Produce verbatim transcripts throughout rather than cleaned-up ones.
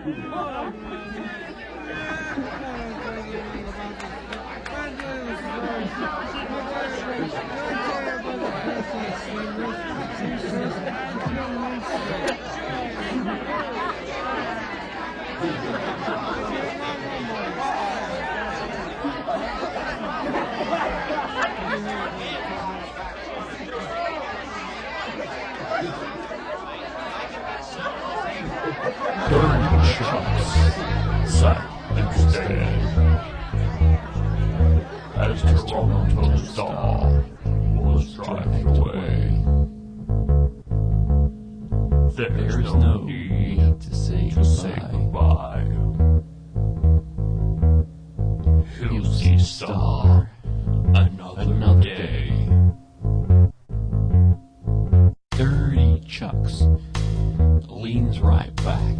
Dirty Chucks sat instead as Toronto Star was driving away. There's, There's no need to say to say goodbye. He'll see Star another, another day. Dirty Chucks leans right back,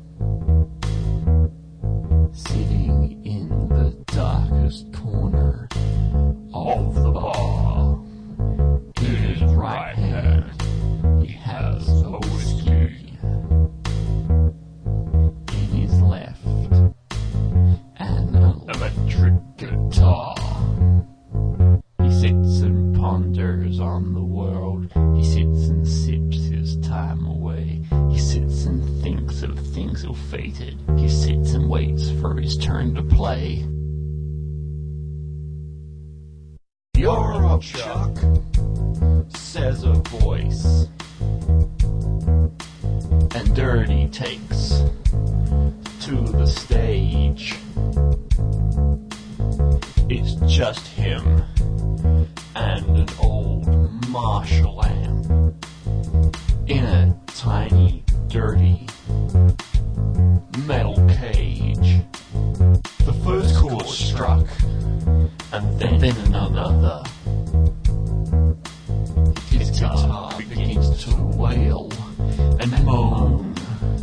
sitting in the darkest corner of the bar. In his right hand, he has a whiskey. In his left, an electric guitar. He sits and ponders on the world. He sits and sips his time away. He sits and thinks of things ill-fated. He sits and waits for his turn to play. You're up, Chuck, says a voice. And Dirty takes to the stage. It's just him and an old marshland in a tiny, dirty metal cage. The first chord struck, and then, then another. His guitar begins to wail and moan.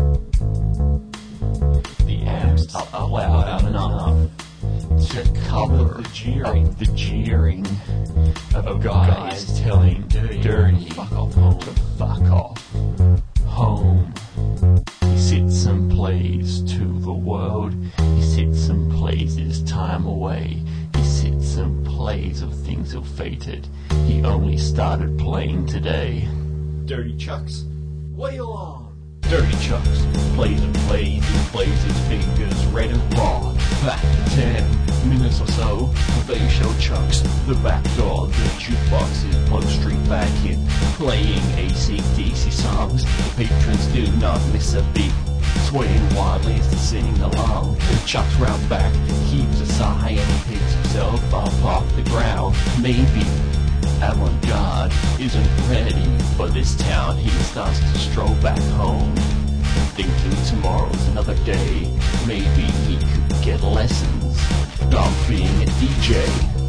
The amps are loud enough to cover the jeering, the jeering of guys telling Dirty fuck off home, to fuck off home. He sits and plays to the world. He sits and plays his time away. He sits and plays of things ill-fated. He only started playing today. Dirty Chucks, wail on. Dirty Chucks plays and plays and plays his fingers red and raw. Back to ten minutes or so, they show Chucks the back door. The jukebox is plugged straight back in, playing A C D C songs. The patrons do not miss a beat, swaying wildly as they sing along. And Chuck's round back heaves a sigh and he picks himself up off the ground. Maybe avant-garde isn't ready for this town. He starts to stroll back home, thinking tomorrow's another day. Maybe he could get lessons of being a D J.